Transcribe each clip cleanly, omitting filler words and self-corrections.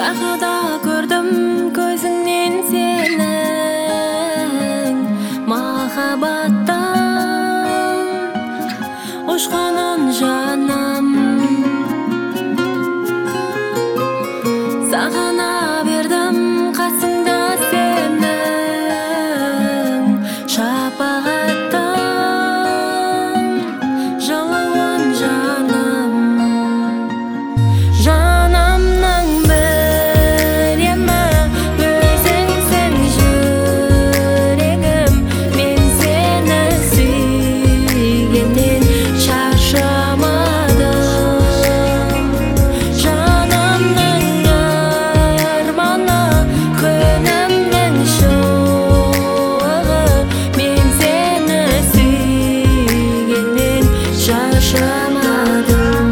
Тағы да көрдім көзіңнен сенің махаббаттың ұшқанын жаным. Сағына бердім қасыңда сенің шапағаттың жылуын жаным. Жанымның біремі өзіңсің жүрегім, мен сені сүйгеннен шаршамадым. Жанымның арманы, күнімнің шуығы, мен сені сүйгеннен шаршамадым.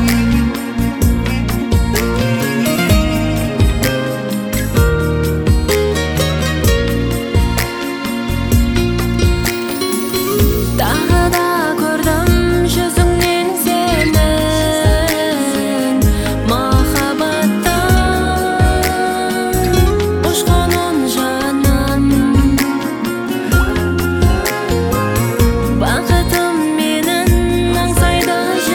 Тағы да көрдім жүзіңнен сенің махаббаттың ұшқанын жаным. Бақытым менің аңсайды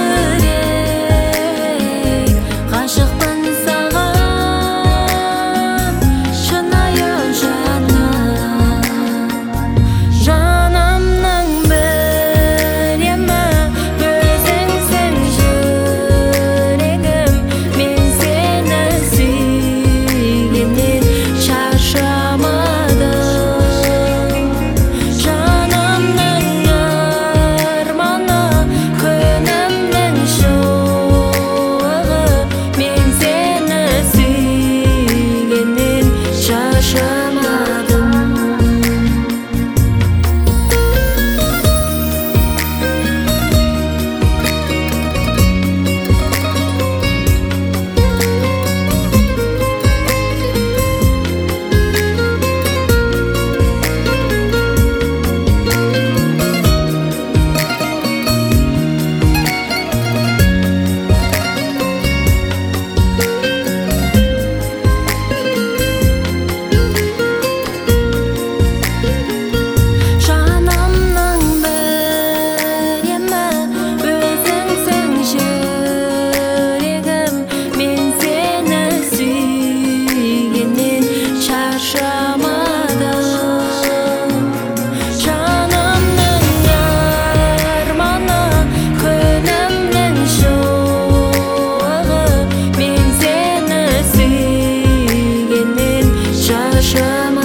жүрек, ғашықпын саған шынайы жаным. Жанымның біремі өзіңсің жүрегім, мен сені сүйгеннен шаршамадым. Жанымның арманы, күнімнің шуығы, мен сені сүйгеннен шаршамадым. Жанымның біремі өзіңсің жүрегім, мен сені сүйгеннен шаршамадым. Жанымның арманы, күнімнің шуығы, мен сені сүйгеннен шаршамадым.